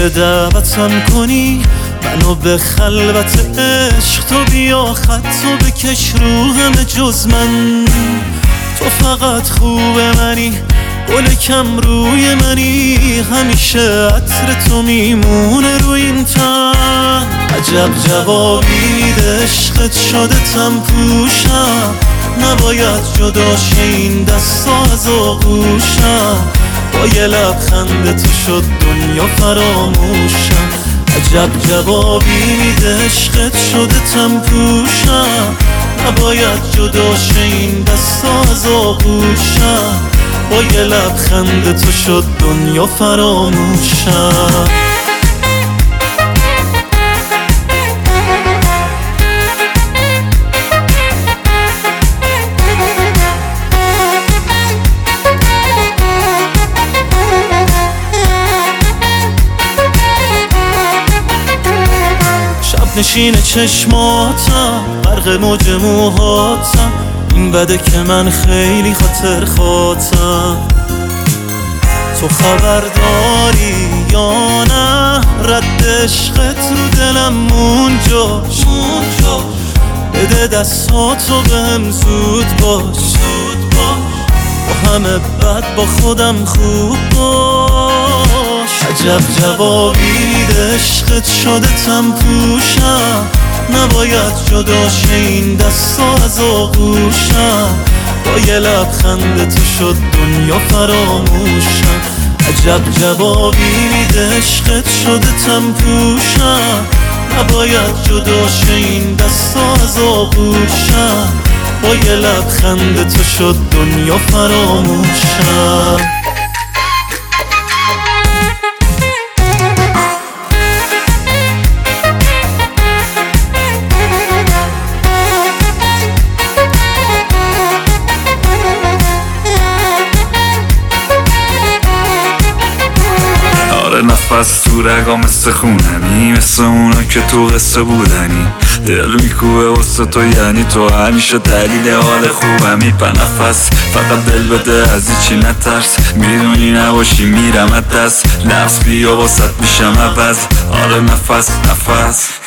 میشه دعوتم کنی منو به خلوت عشق، تو بیا خطو بکش رو همه جز من. تو فقط خوب منی، گل کم روی منی، همیشه عطر تو میمونه رو این تن. عجب جوابی میده عشقت شده تم پوشم، نباید جدا شه این دستا از آغوشم. با یه لبخند تو شد دنیا فراموشم. عجب جوابی میده عشقت شده تم پوشم، نباید جدا شه این دستا از آغوشم. با یه لبخند تو شد دنیا فراموشم. نشین چشماتم غرق موج موهاتم، این بده که من خیلی خاطر خاطم. تو خبر داری یا نه رد عشقت رو دلم مونجاش. بده دستاتو بهم زود باش، با همه بد با خودم خوب باش. عجب جوابی میده عشقت شده تم پوشم، نباید جدا شه این دستا از آغوشم. با یه لبخند تو شد دنیا فراموشم. عجب جوابی میده عشقت شده تم پوشم، نباید جدا شه این دستا از آغوشم. با یه لبخند تو شد دنیا فراموشم. نفس تو رگا مثل خونمی، مثل اونا که تو قصه بودنی. دل میکوبه واسه تو یعنی تو همیشه دلیل حال خوبمی. به نفس فقط دل بده از چی نترس، میدونی نباشی میرم دست. لفظ بیا واسط میشم عوض. آره نفس